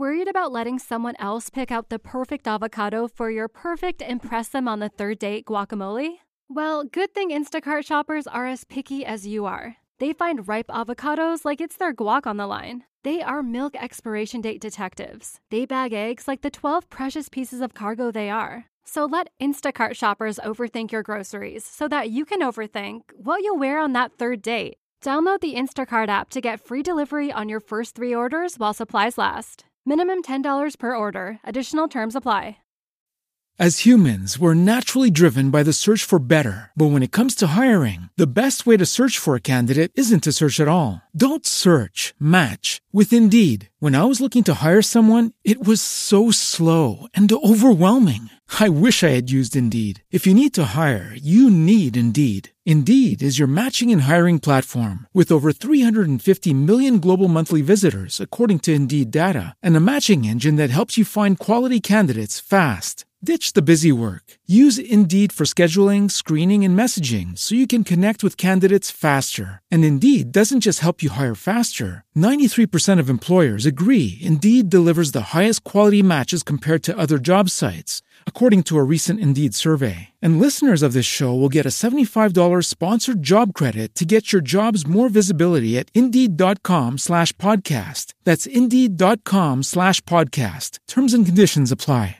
Worried about letting someone else pick out the perfect avocado for your perfect impress them on the third date guacamole? Well, good thing Instacart shoppers are as picky as you are. They find ripe avocados like it's their guac on the line. They are milk expiration date detectives. They bag eggs like the 12 precious pieces of cargo they are. So let Instacart shoppers overthink your groceries so that you can overthink what you'll wear on that third date. Download the Instacart app to get free delivery on your first 3 orders while supplies last. Minimum $10 per order. Additional terms apply. As humans, we're naturally driven by the search for better. But when it comes to hiring, the best way to search for a candidate isn't to search at all. Don't search, match with Indeed. When I was looking to hire someone, it was so slow and overwhelming. I wish I had used Indeed. If you need to hire, you need Indeed. Indeed is your matching and hiring platform with over 350 million global monthly visitors, according to Indeed data, and a matching engine that helps you find quality candidates fast. Ditch the busy work. Use Indeed for scheduling, screening, and messaging so you can connect with candidates faster. And Indeed doesn't just help you hire faster. 93% of employers agree Indeed delivers the highest quality matches compared to other job sites, according to a recent Indeed survey. And listeners of this show will get a $75 sponsored job credit to get your jobs more visibility at Indeed.com/podcast. That's Indeed.com/podcast. Terms and conditions apply.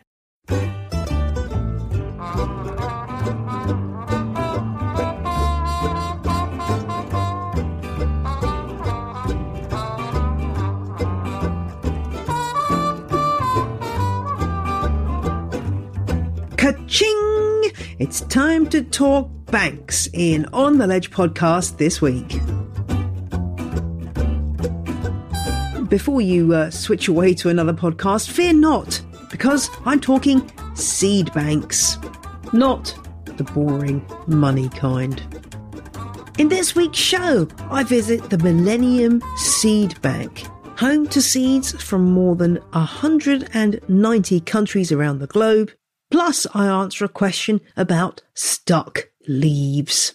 Ka-ching! It's time to talk banks in On the Ledge podcast this week. Before you switch away to another podcast, fear not, because I'm talking seed banks, not the boring money kind. In this week's show, I visit the Millennium Seed Bank, home to seeds from more than 190 countries around the globe. Plus, I answer a question about stuck leaves.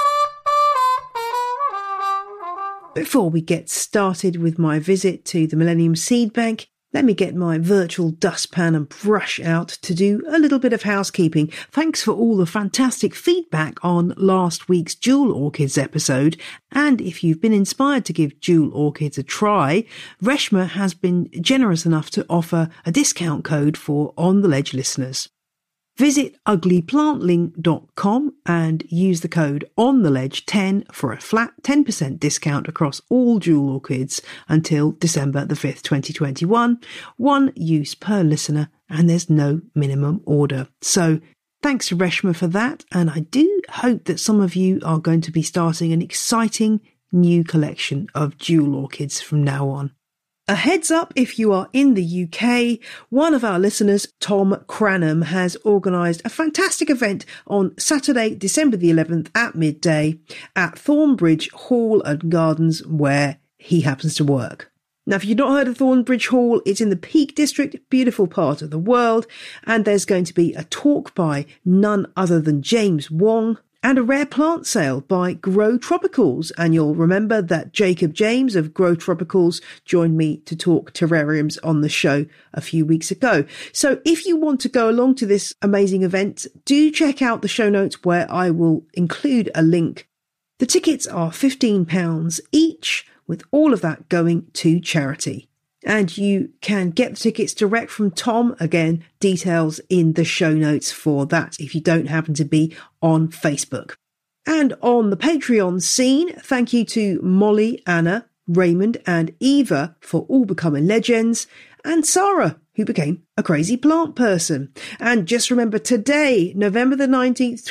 Before we get started with my visit to the Millennium Seed Bank, let me get my virtual dustpan and brush out to do a little bit of housekeeping. Thanks for all the fantastic feedback on last week's Jewel Orchids episode. And if you've been inspired to give Jewel Orchids a try, Reshma has been generous enough to offer a discount code for On the Ledge listeners. Visit uglyplantlink.com and use the code ONTheLedge10 for a flat 10% discount across all Jewel Orchids until December the 5th, 2021. One use per listener, and there's no minimum order. So thanks to Reshma for that, and I do hope that some of you are going to be starting an exciting new collection of Jewel Orchids from now on. A heads up, if you are in the UK, one of our listeners, Tom Cranham, has organised a fantastic event on Saturday, December the 11th at midday at Thornbridge Hall and Gardens, where he happens to work. Now, if you've not heard of Thornbridge Hall, it's in the Peak District, beautiful part of the world, and there's going to be a talk by none other than James Wong, and a rare plant sale by Grow Tropicals. And you'll remember that Jacob James of Grow Tropicals joined me to talk terrariums on the show a few weeks ago. So if you want to go along to this amazing event, do check out the show notes where I will include a link. The tickets are £15 each, with all of that going to charity. And you can get the tickets direct from Tom. Again, details in the show notes for that if you don't happen to be on Facebook. And on the Patreon scene, thank you to Molly, Anna, Raymond and Eva for all becoming legends, and Sarah, who became a crazy plant person. And just remember, today, November the 19th,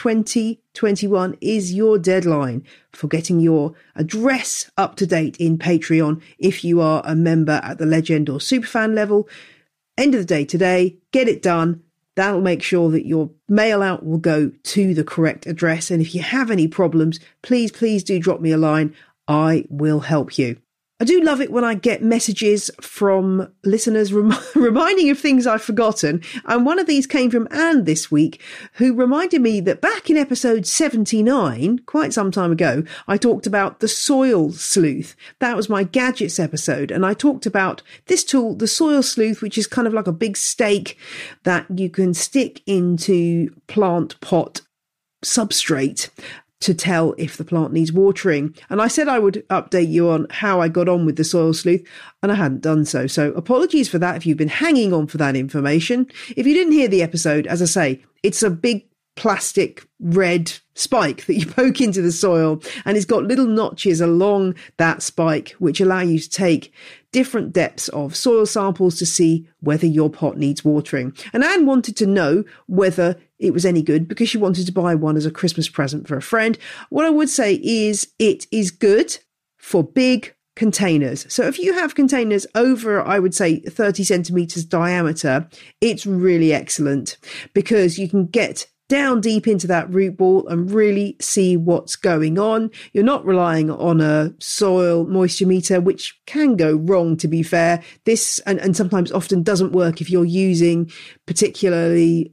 2021, is your deadline for getting your address up to date in Patreon if you are a member at the legend or superfan level. End of the day today, get it done. That'll make sure that your mail out will go to the correct address. And if you have any problems, please do drop me a line. I will help you. I do love it when I get messages from listeners reminding of things I've forgotten. And one of these came from Anne this week, who reminded me that back in episode 79, quite some time ago, I talked about the Soil Sleuth. That was my gadgets episode. And I talked about this tool, the Soil Sleuth, which is kind of like a big stake that you can stick into plant pot substrate to tell if the plant needs watering. And I said I would update you on how I got on with the Soil Sleuth, and I hadn't done so. So apologies for that if you've been hanging on for that information. If you didn't hear the episode, as I say, it's a big plastic red spike that you poke into the soil, and it's got little notches along that spike which allow you to take different depths of soil samples to see whether your pot needs watering. And Anne wanted to know whether it was any good because she wanted to buy one as a Christmas present for a friend. What I would say is it is good for big containers. So if you have containers over, I would say 30 centimeters diameter, it's really excellent because you can get down deep into that root ball and really see what's going on. You're not relying on a soil moisture meter, which can go wrong, to be fair. This and sometimes often doesn't work if you're using particularly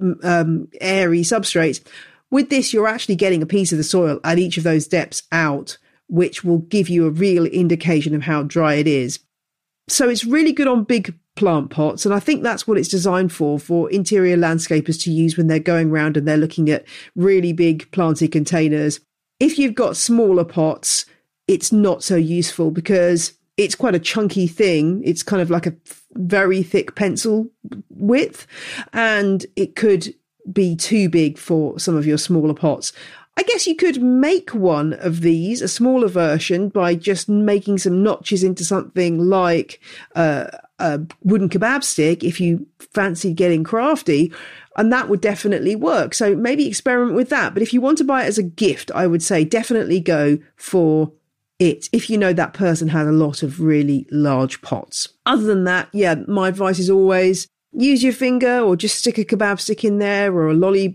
airy substrates. With this, you're actually getting a piece of the soil at each of those depths out, which will give you a real indication of how dry it is. So it's really good on big plant pots, and I think that's what it's designed for interior landscapers to use when they're going around and they're looking at really big planted containers. If you've got smaller pots, it's not so useful because it's quite a chunky thing. It's kind of like a very thick pencil width, and it could be too big for some of your smaller pots. I guess you could make one of these, a smaller version, by just making some notches into something like a wooden kebab stick if you fancied getting crafty, and that would definitely work. So maybe experiment with that. But if you want to buy it as a gift, I would say definitely go for it if you know that person had a lot of really large pots. Other than that, yeah, my advice is always use your finger or just stick a kebab stick in there or a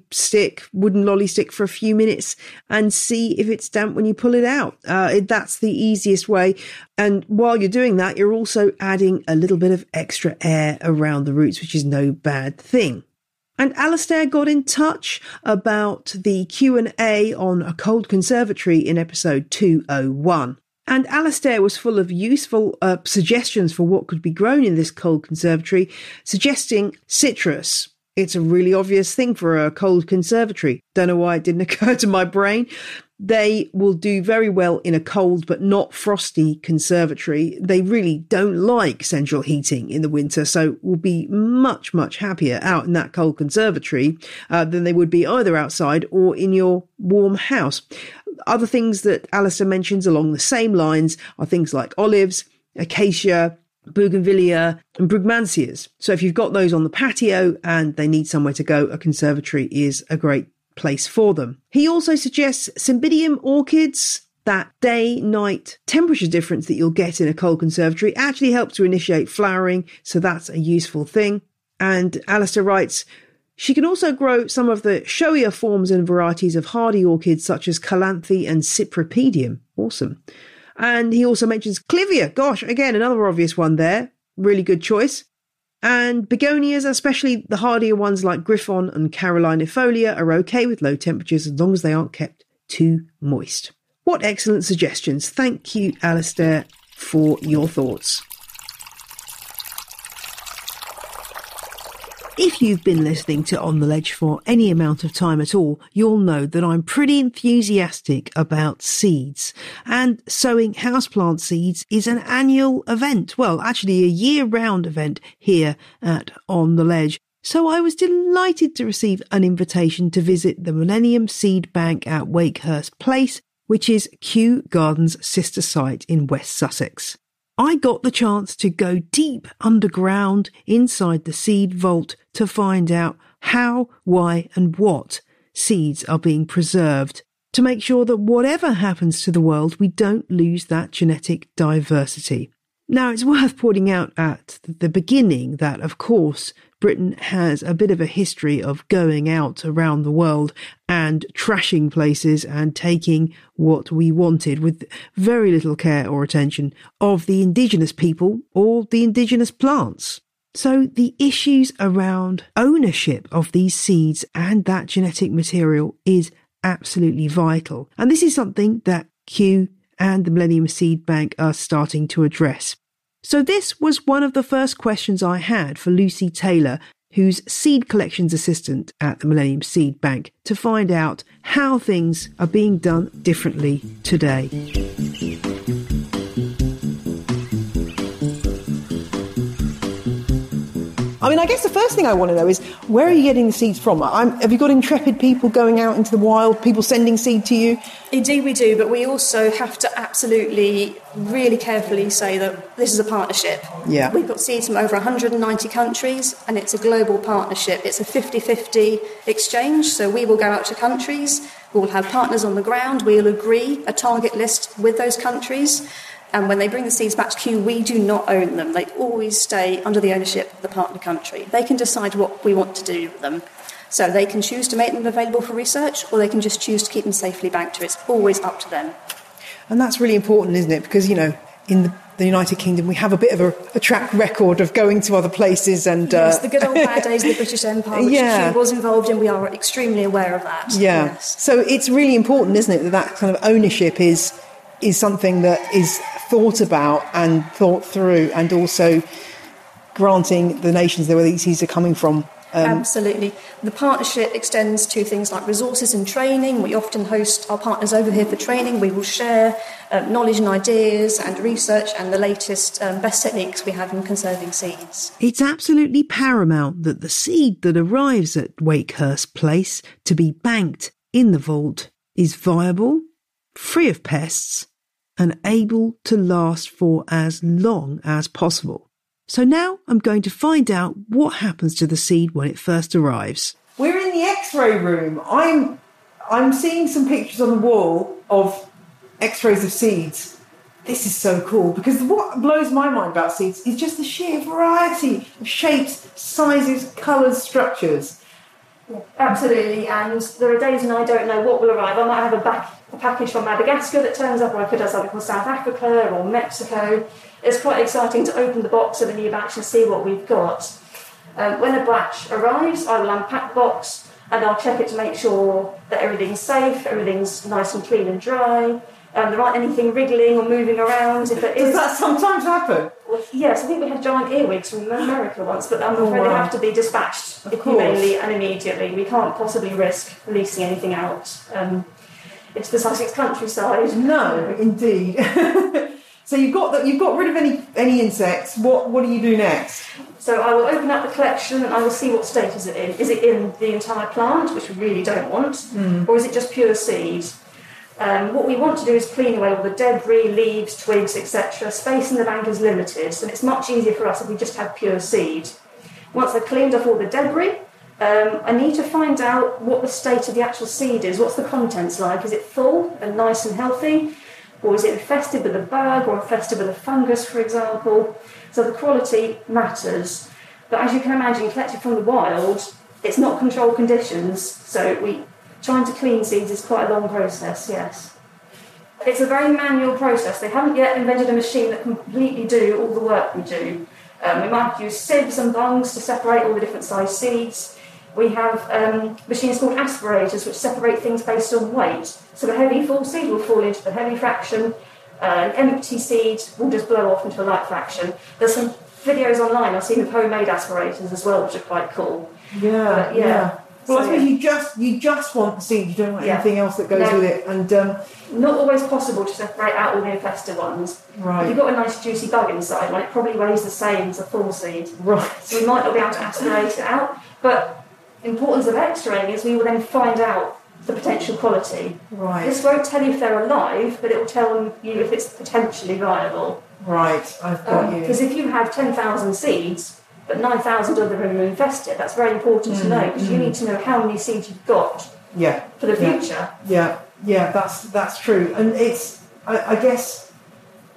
wooden lolly stick for a few minutes and see if it's damp when you pull it out. That's the easiest way. And while you're doing that, you're also adding a little bit of extra air around the roots, which is no bad thing. And Alistair got in touch about the Q&A on a cold conservatory in episode 201. And Alistair was full of useful suggestions for what could be grown in this cold conservatory, suggesting citrus. It's a really obvious thing for a cold conservatory. Don't know why it didn't occur to my brain. They will do very well in a cold but not frosty conservatory. They really don't like central heating in the winter, so will be much, much happier out in that cold conservatory than they would be either outside or in your warm house. Other things that Alistair mentions along the same lines are things like olives, acacia, bougainvillea and brugmansias. So if you've got those on the patio and they need somewhere to go, a conservatory is a great place for them. He also suggests cymbidium orchids. That day-night temperature difference that you'll get in a cold conservatory actually helps to initiate flowering, so that's a useful thing. And Alistair writes, she can also grow some of the showier forms and varieties of hardy orchids such as calanthe and cypripedium. Awesome. And he also mentions clivia. Gosh, again, another obvious one there. Really good choice. And begonias, especially the hardier ones like Griffon and Carolinifolia, are okay with low temperatures as long as they aren't kept too moist. What excellent suggestions. Thank you, Alistair, for your thoughts. If you've been listening to On the Ledge for any amount of time at all, you'll know that I'm pretty enthusiastic about seeds. And sowing houseplant seeds is an annual event. Well, actually a year-round event here at On the Ledge. So I was delighted to receive an invitation to visit the Millennium Seed Bank at Wakehurst Place, which is Kew Gardens' sister site in West Sussex. I got the chance to go deep underground inside the seed vault to find out how, why and what seeds are being preserved to make sure that whatever happens to the world, we don't lose that genetic diversity. Now, it's worth pointing out at the beginning that, of course, Britain has a bit of a history of going out around the world and trashing places and taking what we wanted with very little care or attention of the indigenous people or the indigenous plants. So the issues around ownership of these seeds and that genetic material is absolutely vital. And this is something that Kew and the Millennium Seed Bank are starting to address. So this was one of the first questions I had for Lucy Taylor, who's seed collections assistant at the Millennium Seed Bank, to find out how things are being done differently today. I mean, I guess the first thing I want to know is, where are you getting the seeds from? Have you got intrepid people going out into the wild, people sending seed to you? Indeed we do, but we also have to absolutely, really carefully say that this is a partnership. Yeah. We've got seeds from over 190 countries, and it's a global partnership. It's a 50-50 exchange, so we will go out to countries, we will have partners on the ground, we'll agree a target list with those countries, and when they bring the seeds back to Kew, we do not own them. They always stay under the ownership of the partner country. They can decide what we want to do with them. So they can choose to make them available for research, or they can just choose to keep them safely back to. It's always up to them. And that's really important, isn't it? Because, you know, in the United Kingdom, we have a bit of a track record of going to other places and... Yes, the good old bad days of the British Empire, which Kew was involved in. We are extremely aware of that. Yeah. Yes. So it's really important, isn't it, that kind of ownership is something that is thought about and thought through, and also granting the nations where these seeds are coming from. Absolutely. The partnership extends to things like resources and training. We often host our partners over here for training. We will share knowledge and ideas and research and the latest best techniques we have in conserving seeds. It's absolutely paramount that the seed that arrives at Wakehurst Place to be banked in the vault is viable, free of pests, and able to last for as long as possible. So now I'm going to find out what happens to the seed when it first arrives. We're in the X-ray room. I'm seeing some pictures on the wall of X-rays of seeds. This is so cool, because what blows my mind about seeds is just the sheer variety of shapes, sizes, colours, structures. Absolutely, and there are days when I don't know what will arrive. I might have a package from Madagascar that turns up, or I could have something from South Africa or Mexico. It's quite exciting to open the box of a new batch and see what we've got. When a batch arrives, I will unpack the box and I'll check it to make sure that everything's safe, everythinging's nice and clean and dry. There aren't anything wriggling or moving around. If it is, does that sometimes happen? Well, yes, I think we had giant earwigs from America once, but I'm afraid they have to be dispatched humanely and immediately. We can't possibly risk releasing anything out. It's the Sussex countryside. No, indeed. So you've got rid of any insects. What do you do next? So I will open up the collection and I will see what state is it in. Is it in the entire plant, which we really don't want, or is it just pure seed? What we want to do is clean away all the debris, leaves, twigs, etc. Space in the bank is limited, so it's much easier for us if we just have pure seed. Once I've cleaned off all the debris, I need to find out what the state of the actual seed is. What's the contents like? Is it full and nice and healthy? Or is it infested with a bug or infested with a fungus, for example? So the quality matters. But as you can imagine, collected from the wild, it's not controlled conditions, so trying to clean seeds is quite a long process, yes. It's a very manual process. They haven't yet invented a machine that can completely do all the work we do. We might use sieves and bungs to separate all the different size seeds. We have machines called aspirators which separate things based on weight. So the heavy full seed will fall into the heavy fraction, an empty seed will just blow off into a light fraction. There's some videos online I've seen of homemade aspirators as well, which are quite cool. Yeah. Well, I suppose you just want the seed, you don't want anything else that goes with it. And not always possible to separate out all the infested ones. Right. If you've got a nice juicy bug inside one, it probably weighs the same as a full seed. Right. So we might not be able to aspirate it out, but the importance of X-raying is we will then find out the potential quality. Right. This won't tell you if they're alive, but it will tell you if it's potentially viable. Right, I've got you. Because if you have 10,000 seeds, but 9,000 of them are infested, that's very important to know, because you need to know how many seeds you've got for the future. Yeah, that's true. And it's, I guess,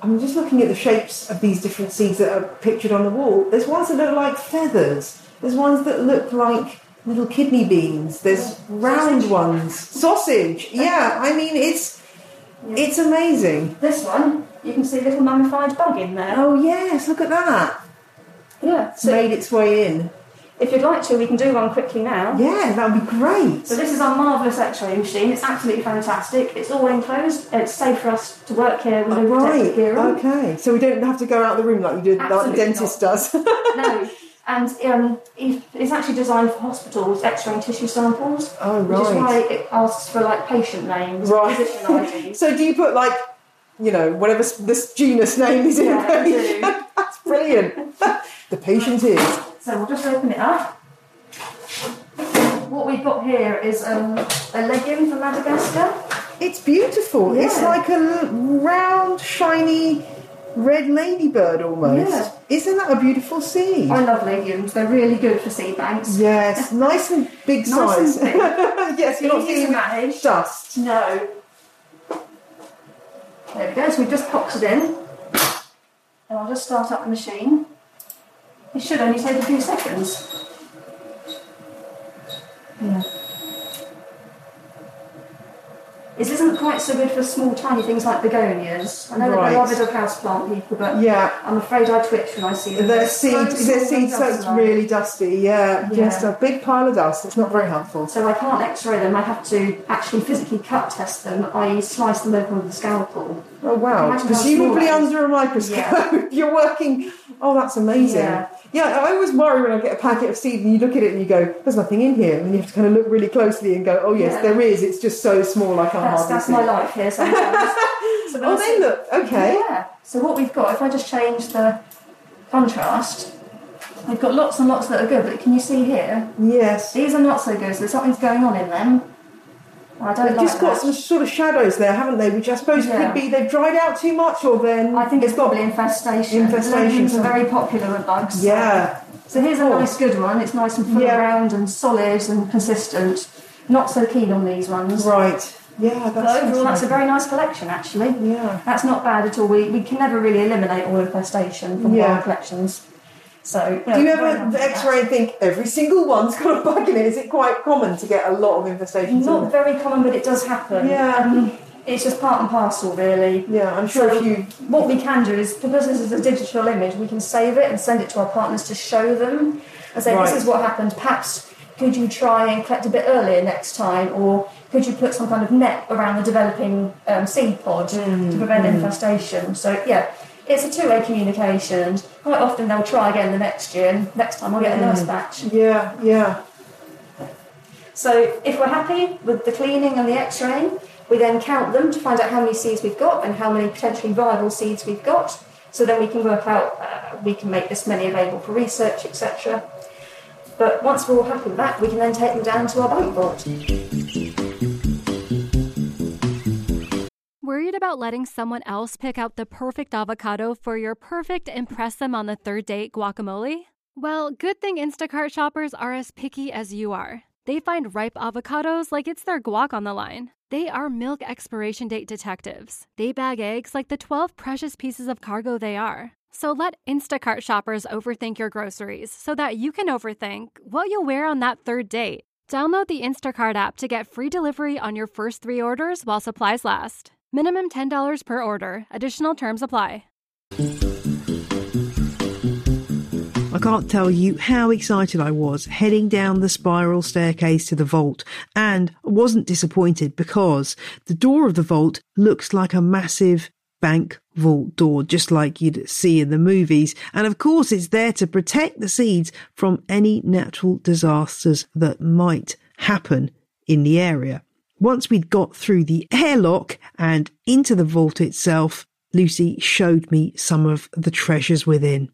I'm just looking at the shapes of these different seeds that are pictured on the wall. There's ones that look like feathers. There's ones that look like little kidney beans. There's round ones. Sausage. Yeah, I mean, it's amazing. This one, you can see a little mummified bug in there. Oh, yes, look at that. Yeah. It's made its way in. If you'd like to, we can do one quickly now. Yeah, that would be great. So this is our marvellous X-ray machine. It's absolutely fantastic. It's all enclosed. It's safe for us to work here with no protective gear on. Okay, so we don't have to go out of the room like you did, like the dentist does. No, and it's actually designed for hospitals, X-raying tissue samples. Oh, right. Which is why it asks for like patient names, physician IDs. So do you put like, whatever this genus name is in Yeah, I do. That's brilliant. The patient is. So we'll just open it up. What we've got here is a legume from Madagascar. It's beautiful. Yeah. It's like a round, shiny, red ladybird almost. Yeah. Isn't that a beautiful seed? I love legumes. They're really good for seed banks. Yes, nice and big size. Nice and big. Yes, you're not Easy to seeing manage. dust. No. There we go. So we've just popped it in. And I'll just start up the machine. It should only take a few seconds. Yeah. This isn't quite so good for small, tiny things like begonias. I know that they're avid of houseplant people, but I'm afraid I twitch when I see them. Their seeds so it's really dusty. Yeah, just a big pile of dust. It's not very helpful. So I can't X-ray them. I have to actually physically cut test them, i.e. slice them open with a scalpel. Oh wow! Presumably under a microscope. Yeah. You're working. Oh, that's amazing. Yeah, I always worry when I get a packet of seed and you look at it and you go, "There's nothing in here," and you have to kind of look really closely and go, "Oh yes, there is. It's just so small I can't hardly That's see." my life here sometimes. So they look okay. Yeah. So what we've got, if I just change the contrast, we've got lots and lots that are good. But can you see here? Yes. These are not so good. So something's going on in them. I don't They've like just got some sort of shadows there, haven't they? Which I suppose could be they've dried out too much, or then I think it's probably infestation. Infestations are very popular with bugs. Yeah. So here's a nice good one. It's nice and full round and solid and consistent. Not so keen on these ones. Right. Yeah, but overall, that's a very nice collection, actually. Yeah. That's not bad at all. We can never really eliminate all infestation from our collections. So, do you ever X-ray and think every single one's got a bug in it? Is it quite common to get a lot of infestations? Not very common, but it does happen. Yeah. It's just part and parcel, really. Yeah, I'm sure what we can do is, because this is a digital image, we can save it and send it to our partners to show them and say, this is what happened. Perhaps could you try and collect a bit earlier next time, or could you put some kind of net around the developing seed pod to prevent infestation? So, it's a two-way communication. Quite often they'll try again the next year, and next time I'll get a nice batch. Yeah, yeah. So if we're happy with the cleaning and the X-raying, we then count them to find out how many seeds we've got and how many potentially viable seeds we've got. So then we can work out, we can make this many available for research, etc. But once we're all happy with that, we can then take them down to our bank vault. Worried about letting someone else pick out the perfect avocado for your perfect impress them on the third date guacamole? Well, good thing Instacart shoppers are as picky as you are. They find ripe avocados like it's their guac on the line. They are milk expiration date detectives. They bag eggs like the 12 precious pieces of cargo they are. So let Instacart shoppers overthink your groceries so that you can overthink what you'll wear on that third date. Download the Instacart app to get free delivery on your first 3 orders while supplies last. Minimum $10 per order. Additional terms apply. I can't tell you how excited I was heading down the spiral staircase to the vault, and I wasn't disappointed because the door of the vault looks like a massive bank vault door, just like you'd see in the movies. And of course, it's there to protect the seeds from any natural disasters that might happen in the area. Once we'd got through the airlock and into the vault itself, Lucy showed me some of the treasures within.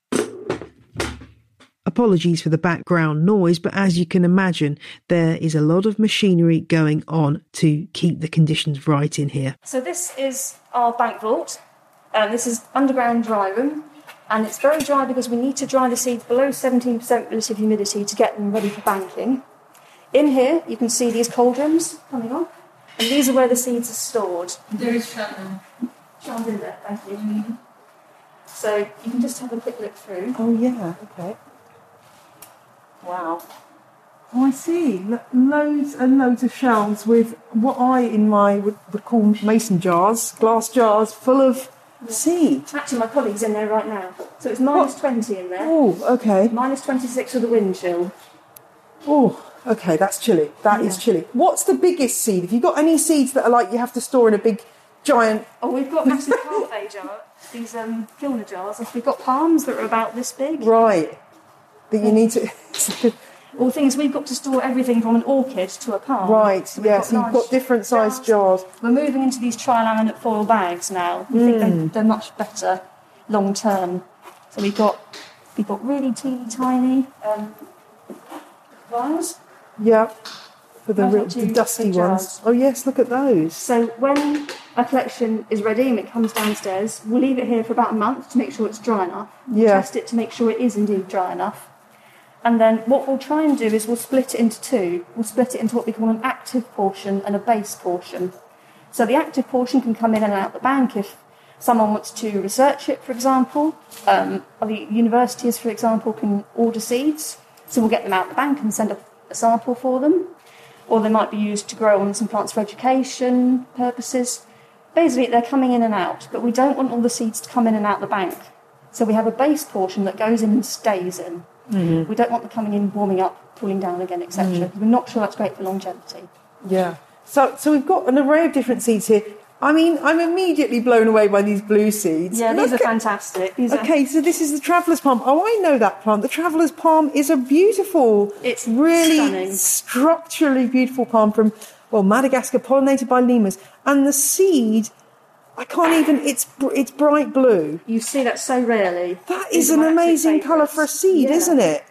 Apologies for the background noise, but as you can imagine, there is a lot of machinery going on to keep the conditions right in here. So this is our bank vault. This is underground dry room, and it's very dry because we need to dry the seeds below 17% relative humidity to get them ready for banking. In here, you can see these cauldrons coming on, and these are where the seeds are stored. There is Shannon. Sean's in there, thank you. So you can just have a quick look through. Oh, yeah, okay. Wow. Oh, I see. Loads and loads of shelves with what I, in my, would call mason jars, glass jars full of seed. Actually, my colleague's in there right now. So it's minus 20 in there. Oh, okay. Minus 26 with the wind chill. Oh, okay, that's chilly. That is chilly. What's the biggest seed? Have you got any seeds that are like you have to store in a big, giant... Oh, we've got massive parfait jar, these Kilner jars. We've got palms that are about this big. Right. That you need to... Well, the thing is, we've got to store everything from an orchid to a palm. Right, So yes, you've got different sized jars. We're moving into these tri-laminate foil bags now. We think they're much better long term. So we've got really teeny tiny vines. Yeah, for the Those are two dusty big ones. jars. Oh yes, look at those. So when a collection is ready and it comes downstairs, we'll leave it here for about a month to make sure it's dry enough. Yeah. Test it to make sure it is indeed dry enough. And then what we'll try and do is we'll split it into two. We'll split it into what we call an active portion and a base portion. So the active portion can come in and out the bank if someone wants to research it, for example. The universities, for example, can order seeds. So we'll get them out the bank and send a sample for them. Or they might be used to grow on some plants for education purposes. Basically, they're coming in and out, but we don't want all the seeds to come in and out the bank. So we have a base portion that goes in and stays in. Mm-hmm. We don't want them coming in, warming up, cooling down again, etc. We're not sure that's great for longevity. Yeah. So we've got an array of different seeds here. I mean, I'm immediately blown away by these blue seeds. Yeah, these are fantastic. Okay, so this is the traveller's palm. Oh, I know that plant. The traveller's palm is a beautiful, it's really stunning, structurally beautiful palm from, Madagascar, pollinated by lemurs. And the seed, I can't even, it's bright blue. You see that so rarely. That is an amazing colour for a seed, isn't it?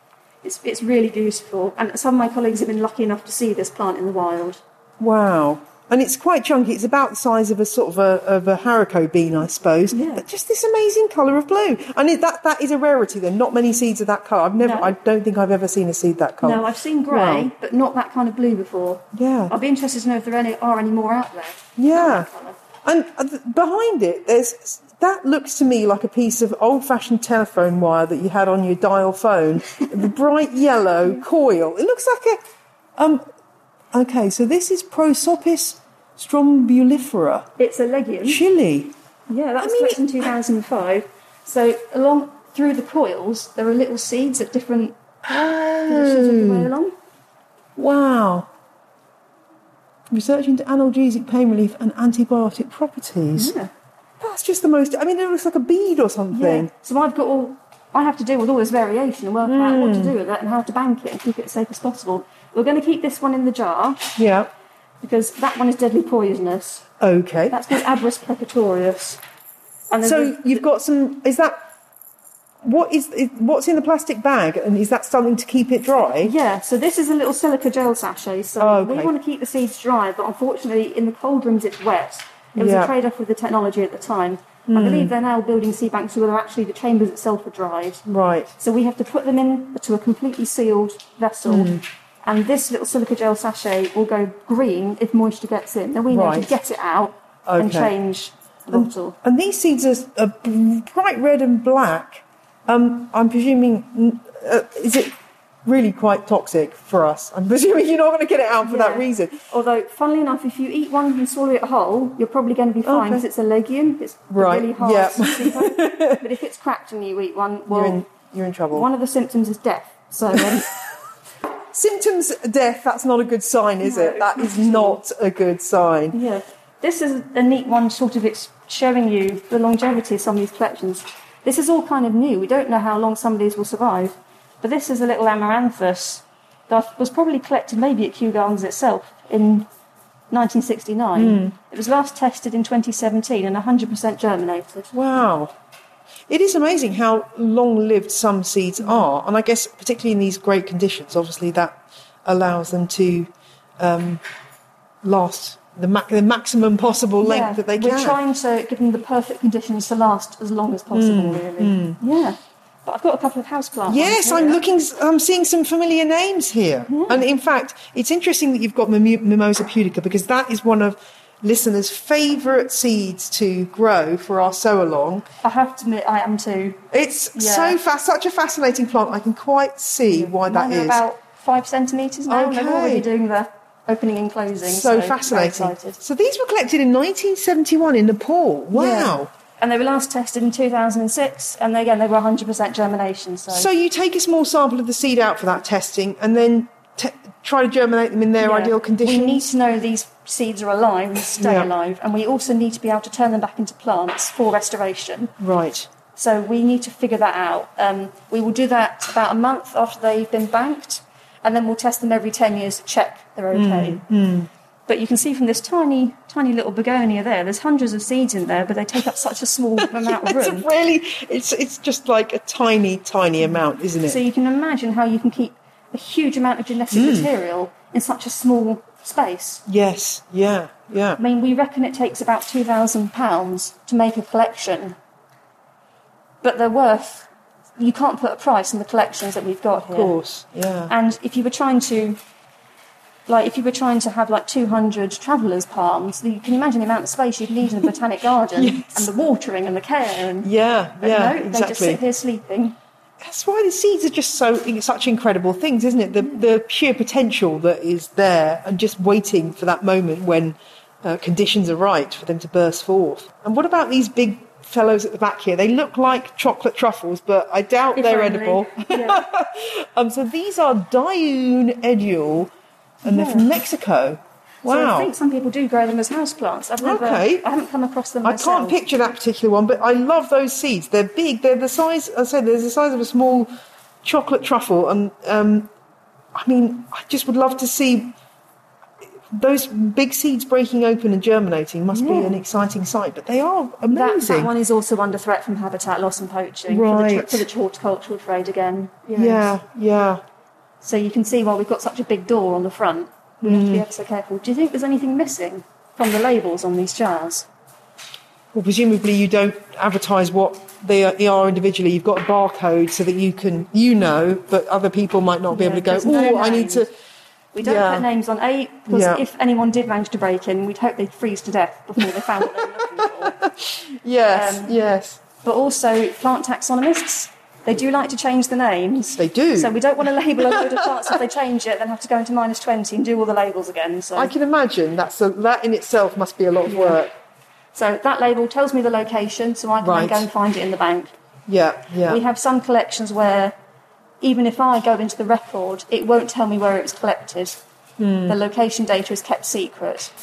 It's really beautiful. And some of my colleagues have been lucky enough to see this plant in the wild. Wow. And it's quite chunky. It's about the size of a sort of a haricot bean, I suppose. Yeah. But just this amazing colour of blue. And that is a rarity then. Not many seeds of that colour. I don't think I've ever seen a seed that colour. No, I've seen grey, but not that kind of blue before. Yeah. I'd be interested to know if there are any more out there. Yeah. And behind it, that looks to me like a piece of old-fashioned telephone wire that you had on your dial phone. The bright yellow coil. It looks like a... Okay, so this is Prosopis strombulifera. It's a legume. Chili. Yeah, that was collected in 2005. So along through the coils, there are little seeds at different positions of the way along. Wow. Research into analgesic pain relief and antibiotic properties. Yeah. That's just the most... I mean, it looks like a bead or something. Yeah. So I have to deal with all this variation and work out what to do with it and how to bank it and keep it as safe as possible. We're going to keep this one in the jar. Yeah. Because that one is deadly poisonous. Okay. That's called Abrus precatorius. And so you've got some... Is that... What's in the plastic bag? And is that something to keep it dry? Yeah, so this is a little silica gel sachet. So we want to keep the seeds dry, but unfortunately in the cold rooms it's wet. It was a trade-off with the technology at the time. I believe they're now building seed banks where actually the chambers itself are dried. Right. So we have to put them into a completely sealed vessel. And this little silica gel sachet will go green if moisture gets in. Then we need to get it out and change the bottle. And these seeds are bright red and black. I'm presuming... is it really quite toxic for us? I'm presuming you're not going to get it out for that reason. Although, funnily enough, if you eat one and swallow it whole, you're probably going to be fine because it's a legume. It's really hard to see. But if it's cracked and you eat one, well... You're in trouble. One of the symptoms is death. So... Symptoms of death, that's not a good sign, is it? That is not a good sign. Yeah. This is a neat one, sort of showing you the longevity of some of these collections. This is all kind of new. We don't know how long some of these will survive. But this is a little amaranthus that was probably collected maybe at Kew Gardens itself in 1969. It was last tested in 2017 and 100% germinated. Wow. It is amazing how long-lived some seeds are, and I guess particularly in these great conditions, obviously that allows them to last the maximum possible length that they can. We're trying to give them the perfect conditions to last as long as possible, really. Yeah. But I've got a couple of houseplants. Yes, I'm seeing some familiar names here. Yeah. And in fact, it's interesting that you've got Mimosa pudica because that is one of... listeners' favourite seeds to grow for our sow along. I have to admit, I am too. It's such a fascinating plant. I can quite see why that Mine are is. about 5 centimetres now. Okay. They're already doing the opening and closing. So fascinating. Very excited. So these were collected in 1971 in Nepal. Wow. Yeah. And they were last tested in 2006, and again, they were 100% germination. So you take a small sample of the seed out for that testing, and then try to germinate them in their ideal conditions? We need to know these seeds are alive and stay alive, and we also need to be able to turn them back into plants for restoration. Right. So we need to figure that out. We will do that about a month after they've been banked, and then we'll test them every 10 years to check they're okay. But you can see from this tiny little begonia there's hundreds of seeds in there, but they take up such a small amount of room. It's just like a tiny amount, isn't it? So you can imagine how you can keep a huge amount of genetic material in such a small space. Yes, yeah. I mean, we reckon it takes about £2,000 to make a collection, but they're worth. You can't put a price on the collections that we've got here. Of course, yeah. And if you were trying to have like 200 travellers' palms, you can imagine the amount of space you'd need in a botanic garden and the watering and the care. And, exactly. They just sit here sleeping. That's why the seeds are just such incredible things, isn't it? The sheer potential that is there and just waiting for that moment when conditions are right for them to burst forth. And what about these big fellows at the back here? They look like chocolate truffles, but I doubt they're edible. Yeah. So these are Dayun Edule, and they're from Mexico. Wow. So I think some people do grow them as houseplants. I haven't come across them myself. I can't picture that particular one, but I love those seeds. They're big. They're the size, I said, they're the size of a small chocolate truffle. And, I mean, I just would love to see those big seeds breaking open and germinating. Must be an exciting sight, but they are amazing. That one is also under threat from habitat loss and poaching for the horticultural trade again. Yes. Yeah. So you can see why we've got such a big door on the front. We have to be ever so careful. Do you think there's anything missing from the labels on these jars? Well, presumably you don't advertise what they are individually. You've got a barcode so that you can, but other people might not be able to go, I need to... We don't put names on because if anyone did manage to break in, we'd hope they'd freeze to death before they found what they were looking for. Yes. But also, plant taxonomists, they do like to change the names. They do. So we don't want to label a load of plants if they change it, then have to go into -20 and do all the labels again. So I can imagine that in itself must be a lot of work. So that label tells me the location, so I can then go and find it in the bank. Yeah. We have some collections where even if I go into the record, it won't tell me where it was collected. The location data is kept secret.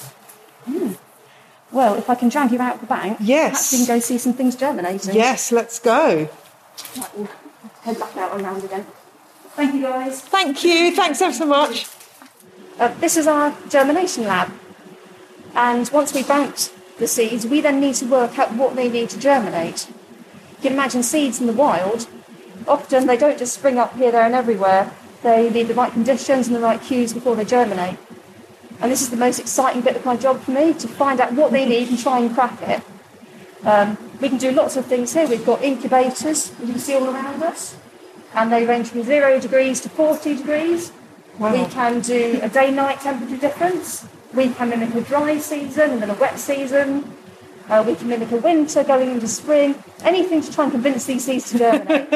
Well, if I can drag you out the bank, perhaps we can go see some things germinating. Yes, let's go. Right, we'll head back out and round again. Thank you, guys. Thank you. Thanks ever so much. This is our germination lab. And once we banked the seeds, we then need to work out what they need to germinate. You can imagine seeds in the wild. Often they don't just spring up here, there and everywhere. They need the right conditions and the right cues before they germinate. And this is the most exciting bit of my job for me, to find out what they need and try and crack it. We can do lots of things here. We've got incubators, you can see all around us. And they range from 0 degrees to 40 degrees. Wow. We can do a day-night temperature difference. We can mimic a dry season and then a wet season. We can mimic a winter going into spring. Anything to try and convince these seeds to germinate.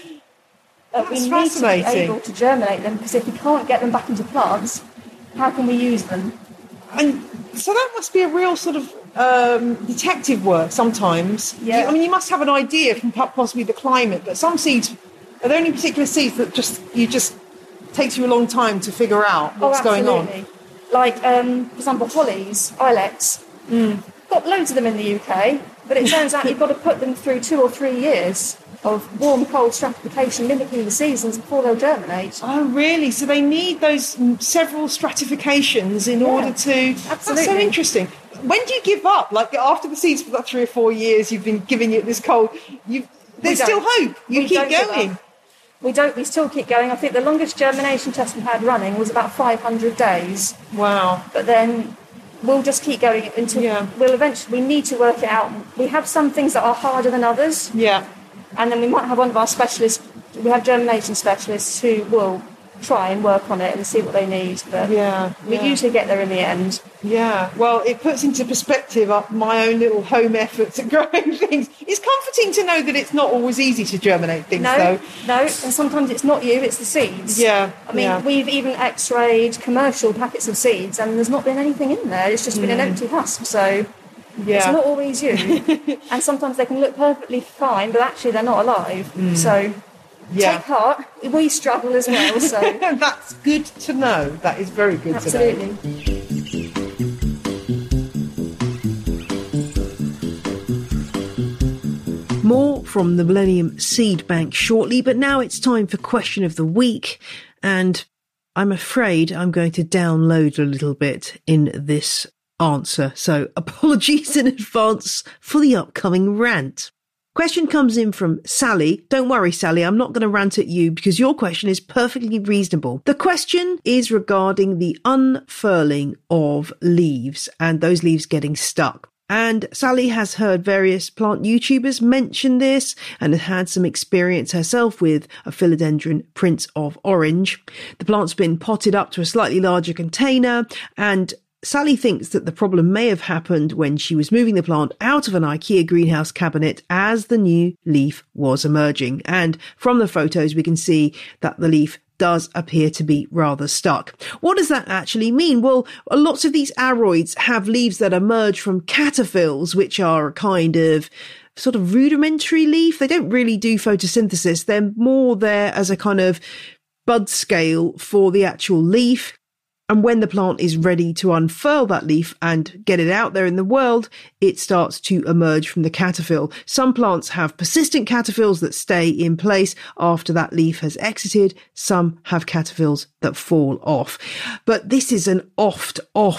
We need to be able to germinate them, because if we can't get them back into plants, how can we use them? And so that must be a real sort of detective work sometimes. Yeah. You must have an idea from possibly the climate, but some seeds, are there any particular seeds that just takes you a long time to figure out what's going on? Like, for example, hollies, ilex. Got loads of them in the UK, but it turns out you've got to put them through 2 or 3 years of warm, cold stratification mimicking the seasons before they'll germinate. Oh, really? So they need those several stratifications in order to... Absolutely. That's so interesting. When do you give up? Like, after the seeds for like 3 or 4 years, you've been giving it this cold... There's still hope. You keep going. We still keep going. I think the longest germination test we had running was about 500 days. Wow. But then we'll just keep going until we need to work it out. We have some things that are harder than others. Yeah. And then we might have one of our specialists, we have germination specialists who will try and work on it and see what they need. But we usually get there in the end. Yeah, well, it puts into perspective my own little home efforts at growing things. It's comforting to know that it's not always easy to germinate things, though. No, and sometimes it's not you, it's the seeds. Yeah. I mean, we've even x-rayed commercial packets of seeds and there's not been anything in there. It's just been an empty husk, so it's not always you. And sometimes they can look perfectly fine, but actually they're not alive. So take heart. We struggle as well, so... That's good to know. That is very good to know. Absolutely. More from the Millennium Seed Bank shortly, but now it's time for Question of the Week, and I'm afraid I'm going to download a little bit in this answer, so apologies in advance for the upcoming rant. Question comes in from Sally. Don't worry, Sally, I'm not going to rant at you because your question is perfectly reasonable. The question is regarding the unfurling of leaves and those leaves getting stuck. And Sally has heard various plant YouTubers mention this and has had some experience herself with a Philodendron Prince of Orange. The plant's been potted up to a slightly larger container, and Sally thinks that the problem may have happened when she was moving the plant out of an IKEA greenhouse cabinet as the new leaf was emerging. And from the photos, we can see that the leaf does appear to be rather stuck. What does that actually mean? Well, lots of these aroids have leaves that emerge from cataphyls, which are a kind of sort of rudimentary leaf. They don't really do photosynthesis. They're more there as a kind of bud scale for the actual leaf. And when the plant is ready to unfurl that leaf and get it out there in the world, it starts to emerge from the cataphyl. Some plants have persistent cataphyls that stay in place after that leaf has exited. Some have cataphyls that fall off. But this is an oft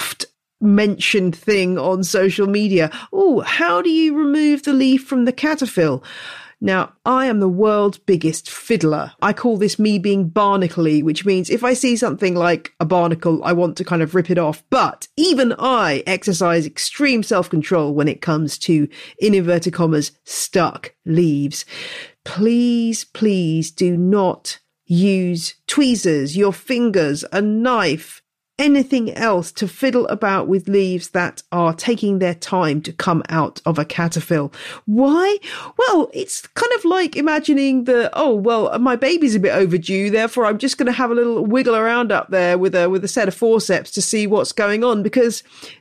mentioned thing on social media. Oh, how do you remove the leaf from the cataphyl? Now, I am the world's biggest fiddler. I call this me being barnacle-y, which means if I see something like a barnacle, I want to kind of rip it off. But even I exercise extreme self-control when it comes to, in inverted commas, stuck leaves. Please, please do not use tweezers, your fingers, a knife, anything else to fiddle about with leaves that are taking their time to come out of a cataphyl. Why? Well, it's kind of like imagining my baby's a bit overdue, therefore I'm just going to have a little wiggle around up there with a set of forceps to see what's going on, because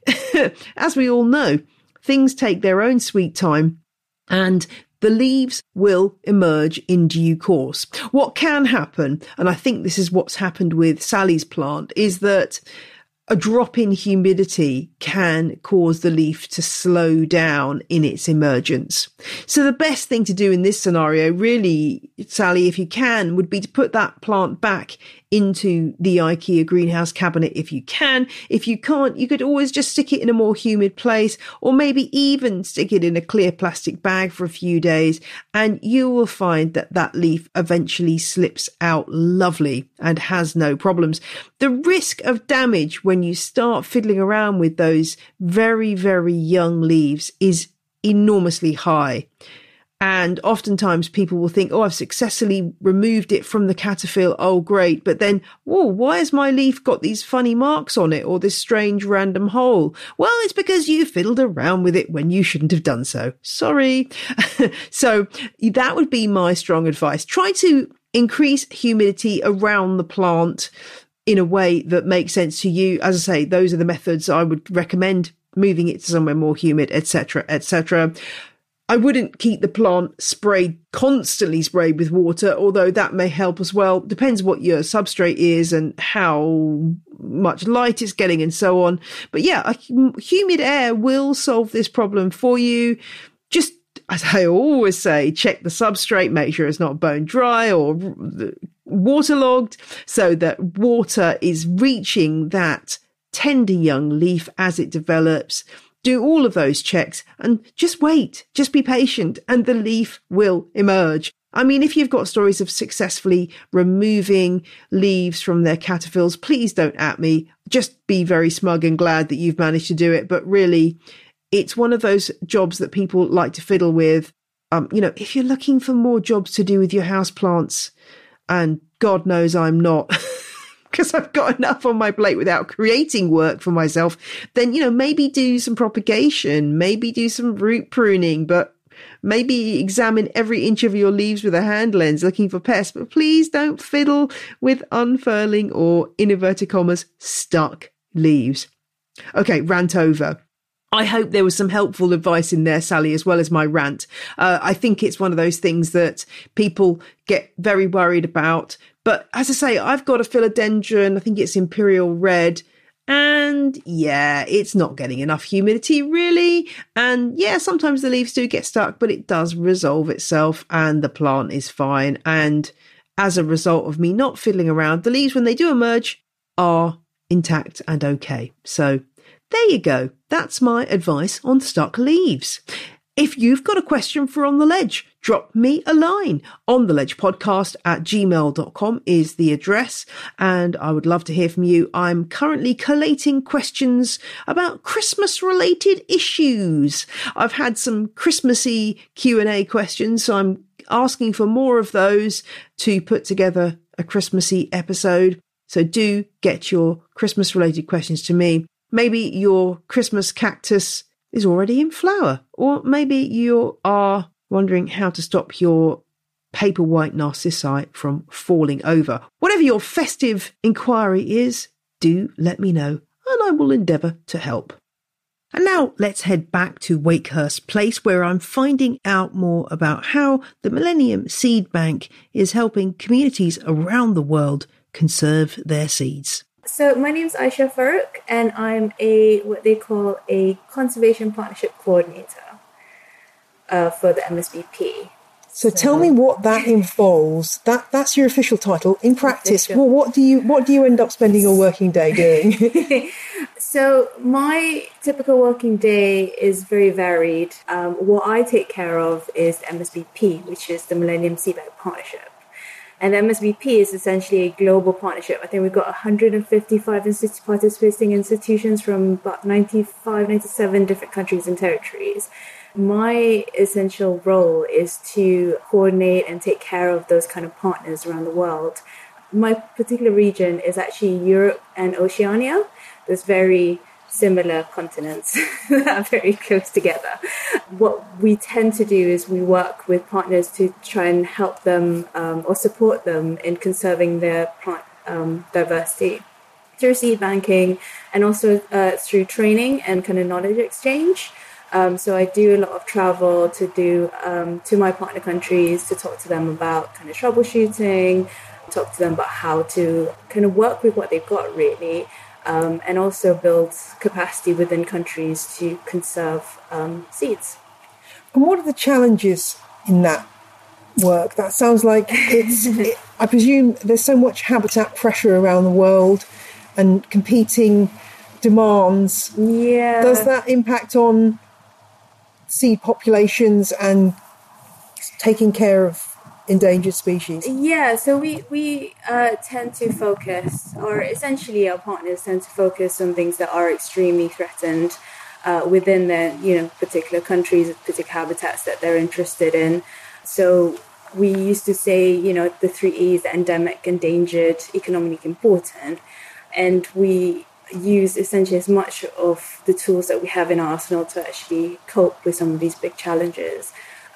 as we all know, things take their own sweet time and the leaves will emerge in due course. What can happen, and I think this is what's happened with Sally's plant, is that a drop in humidity can cause the leaf to slow down in its emergence. So the best thing to do in this scenario, really, Sally, if you can, would be to put that plant back into the IKEA greenhouse cabinet if you can. If you can't, you could always just stick it in a more humid place, or maybe even stick it in a clear plastic bag for a few days, and you will find that that leaf eventually slips out lovely and has no problems. The risk of damage when you start fiddling around with those very, very young leaves is enormously high. And oftentimes people will think, I've successfully removed it from the cataphyl. Oh, great. But then, why has my leaf got these funny marks on it or this strange random hole? Well, it's because you fiddled around with it when you shouldn't have done so. Sorry. So that would be my strong advice. Try to increase humidity around the plant in a way that makes sense to you. As I say, those are the methods I would recommend: moving it to somewhere more humid, etc., etc. I wouldn't keep the plant constantly sprayed with water, although that may help as well. Depends what your substrate is and how much light it's getting and so on. But yeah, humid air will solve this problem for you. Just, as I always say, check the substrate, make sure it's not bone dry or waterlogged, so that water is reaching that tender young leaf as it develops. Do all of those checks and just wait, just be patient, and the leaf will emerge. I mean, if you've got stories of successfully removing leaves from their cataphyls, please don't at me. Just be very smug and glad that you've managed to do it. But really, it's one of those jobs that people like to fiddle with. If you're looking for more jobs to do with your houseplants, and God knows I'm not, because I've got enough on my plate without creating work for myself, then, maybe do some propagation, maybe do some root pruning, but maybe examine every inch of your leaves with a hand lens looking for pests. But please don't fiddle with unfurling or, in inverted commas, stuck leaves. Okay, rant over. I hope there was some helpful advice in there, Sally, as well as my rant. I think it's one of those things that people get very worried about. But as I say, I've got a philodendron. I think it's Imperial Red. And yeah, it's not getting enough humidity, really. And yeah, sometimes the leaves do get stuck, but it does resolve itself and the plant is fine. And as a result of me not fiddling around, the leaves, when they do emerge, are intact and okay. So there you go. That's my advice on stuck leaves. If you've got a question for On the Ledge, drop me a line. ontheledgepodcast@gmail.com is the address, and I would love to hear from you. I'm currently collating questions about Christmas-related issues. I've had some Christmassy Q&A questions, so I'm asking for more of those to put together a Christmassy episode. So do get your Christmas-related questions to me. Maybe your Christmas cactus is already in flower, or maybe you are wondering how to stop your paper white narcissi from falling over. Whatever your festive inquiry is, do let me know and I will endeavour to help. And now let's head back to Wakehurst Place, where I'm finding out more about how the Millennium Seed Bank is helping communities around the world conserve their seeds. So my name's Aisha Farouk, and I'm what they call a conservation partnership coordinator for the MSBP. So tell me what that involves. That's your official title. In practice, well, what do you end up spending your working day doing? So my typical working day is very varied. What I take care of is the MSBP, which is the Millennium Seed Bank Partnership. And MSBP is essentially a global partnership. I think we've got 155 participating institutions from about 97 different countries and territories. My essential role is to coordinate and take care of those kind of partners around the world. My particular region is actually Europe and Oceania. There's very similar continents that are very close together. What we tend to do is we work with partners to try and help them or support them in conserving their plant diversity through seed banking and also through training and kind of knowledge exchange. So I do a lot of travel to do to my partner countries to talk to them about kind of troubleshooting, talk to them about how to kind of work with what they've got really. And also build capacity within countries to conserve seeds. And what are the challenges in that work? That sounds like I presume there's so much habitat pressure around the world and competing demands. Yeah. Does that impact on seed populations and taking care of endangered species? Yeah, so we tend to focus, or essentially our partners tend to focus on things that are extremely threatened within their particular countries, particular habitats that they're interested in. So we used to say, the 3 E's: endemic, endangered, economically important, and we use essentially as much of the tools that we have in our arsenal to actually cope with some of these big challenges.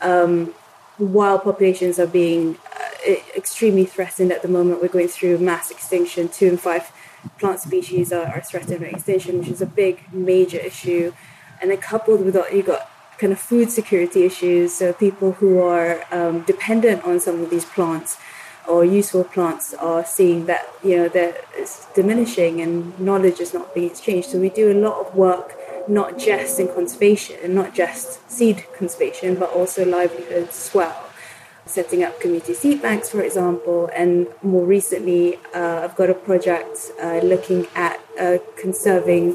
While populations are being extremely threatened at the moment, we're going through mass extinction. 2 in 5 plant species are threatened by extinction, which is a big, major issue. And then coupled with that, you've got kind of food security issues. So people who are dependent on some of these plants or useful plants are seeing that, that it's diminishing and knowledge is not being exchanged. So we do a lot of work, not just in conservation and not just seed conservation, but also livelihoods as well. Setting up community seed banks, for example, and more recently, I've got a project looking at conserving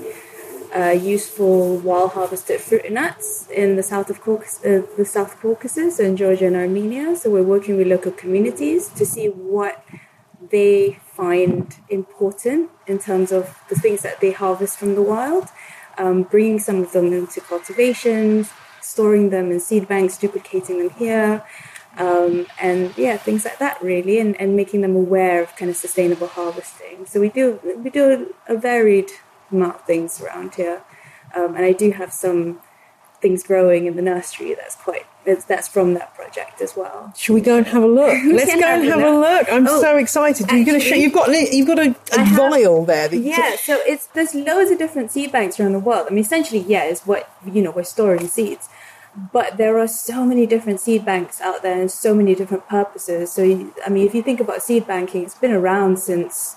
useful wild harvested fruit and nuts in the South Caucasus, in Georgia and Armenia. So we're working with local communities to see what they find important in terms of the things that they harvest from the wild. Bringing some of them into cultivation, storing them in seed banks, duplicating them here, and things like that really, and making them aware of kind of sustainable harvesting. So we do a varied amount of things around here, and I do have some things growing in the nursery that's from that project as well. Should we go and have a look? Let's go and have a look. I'm so excited. You're going to show. You've got a vial there. So there's loads of different seed banks around the world. I mean, essentially, it's what we're storing seeds. But there are so many different seed banks out there and so many different purposes. So, if you think about seed banking, it's been around since,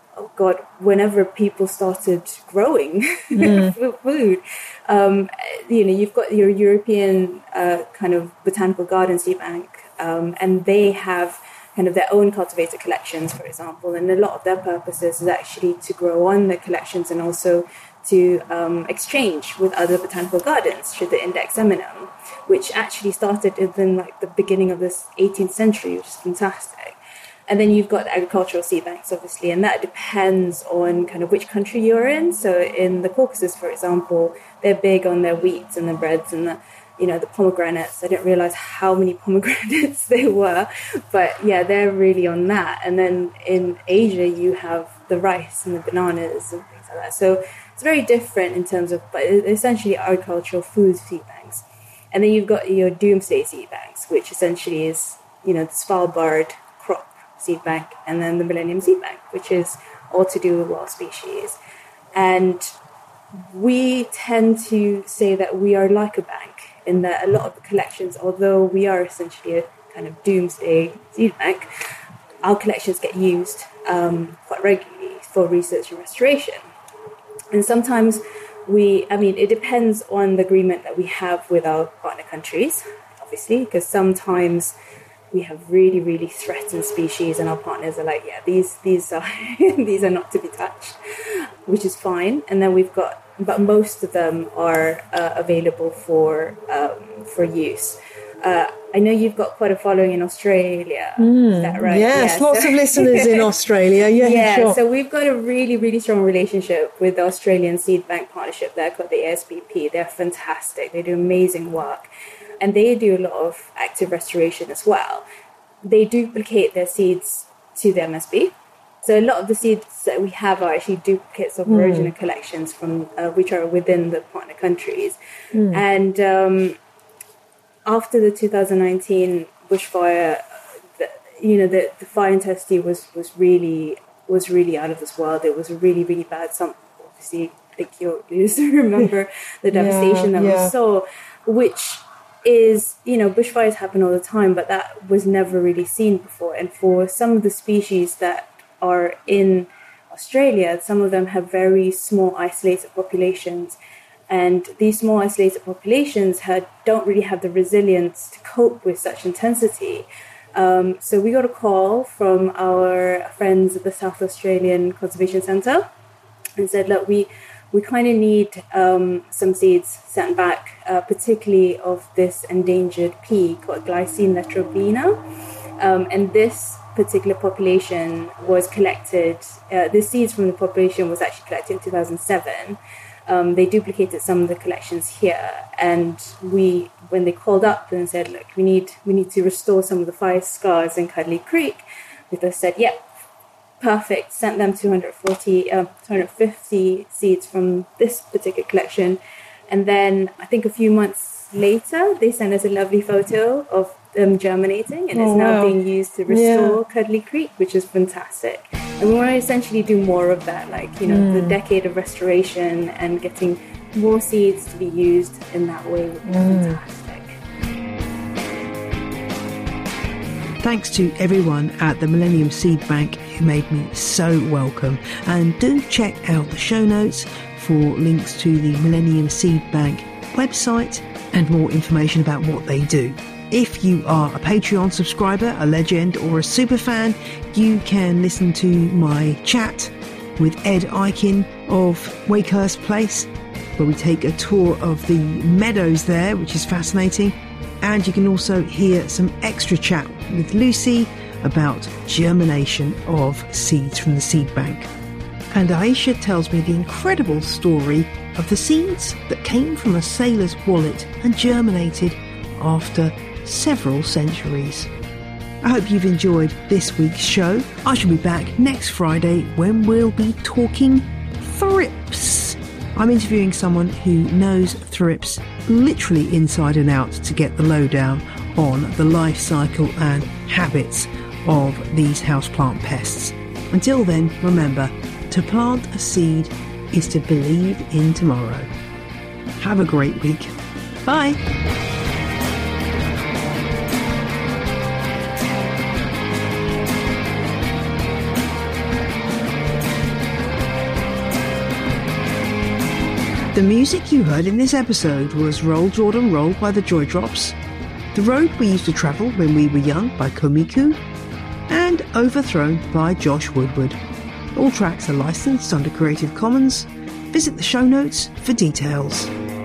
whenever people started growing food. You've got your European kind of botanical garden seed bank, and they have kind of their own cultivator collections, for example. And a lot of their purposes is actually to grow on their collections and also to exchange with other botanical gardens through the Index Eminum, which actually started in the beginning of this 18th century, which is fantastic. And then you've got agricultural seed banks, obviously, and that depends on kind of which country you're in. So in the Caucasus, for example, they're big on their wheats and the breads and the pomegranates. I didn't realize how many pomegranates there were, but they're really on that. And then in Asia, you have the rice and the bananas and things like that. So it's very different in terms of, but essentially agricultural food seed banks. And then you've got your doomsday seed banks, which essentially is, the Svalbard crop seed bank, and then the Millennium Seed Bank, which is all to do with wild species. And we tend to say that we are like a bank in that a lot of the collections, although we are essentially a kind of doomsday seed bank, our collections get used quite regularly for research and restoration. And sometimes it depends on the agreement that we have with our partner countries, obviously, because sometimes we have really, really threatened species and our partners are like, these are these are not to be touched, which is fine. And then but most of them are available for use. I know you've got quite a following in Australia. Is that right? Yes, lots of listeners in Australia. Sure. So we've got a really, really strong relationship with the Australian Seed Bank Partnership. They're called the ASBP. They're fantastic. They do amazing work. And they do a lot of active restoration as well. They duplicate their seeds to the MSB. So a lot of the seeds that we have are actually duplicates of original collections from which are within the partner countries. And after the 2019 bushfire, the fire intensity was really out of this world. It was really, really bad. Obviously, I think you remember the devastation that we saw, which is, bushfires happen all the time, but that was never really seen before. And for some of the species that are in Australia, some of them have very small isolated populations. And these small isolated populations don't really have the resilience to cope with such intensity. So we got a call from our friends at the South Australian Conservation Centre and said, look, we kind of need some seeds sent back, particularly of this endangered pea called Glycine latroblina. And this particular population was collected, the seeds from the population was actually collected in 2007. They duplicated some of the collections here, and when they called up and said, look, we need to restore some of the fire scars in Cuddly Creek, we just said, perfect, sent them 250 seeds from this particular collection. And then I think a few months later, they sent us a lovely photo of them germinating, and it's now being used to restore Cuddly Creek, which is fantastic. And we want to essentially do more of that, the decade of restoration and getting more seeds to be used in that way would be fantastic. Thanks to everyone at the Millennium Seed Bank who made me so welcome. And do check out the show notes for links to the Millennium Seed Bank website and more information about what they do. If you are a Patreon subscriber, a legend or a super fan, you can listen to my chat with Ed Eichen of Wakehurst Place, where we take a tour of the meadows there, which is fascinating. And you can also hear some extra chat with Lucy about germination of seeds from the seed bank. And Aisha tells me the incredible story of the seeds that came from a sailor's wallet and germinated after several centuries. I hope you've enjoyed this week's show. I shall be back next Friday when we'll be talking thrips. I'm interviewing someone who knows thrips literally inside and out to get the lowdown on the life cycle and habits of these houseplant pests. Until then, remember, to plant a seed is to believe in tomorrow. Have a great week. Bye. The music you heard in this episode was Roll Jordan Roll by the Joy Drops, The Road We Used to Travel When We Were Young by Komiku, and Overthrown by Josh Woodward. All tracks are licensed under Creative Commons. Visit the show notes for details.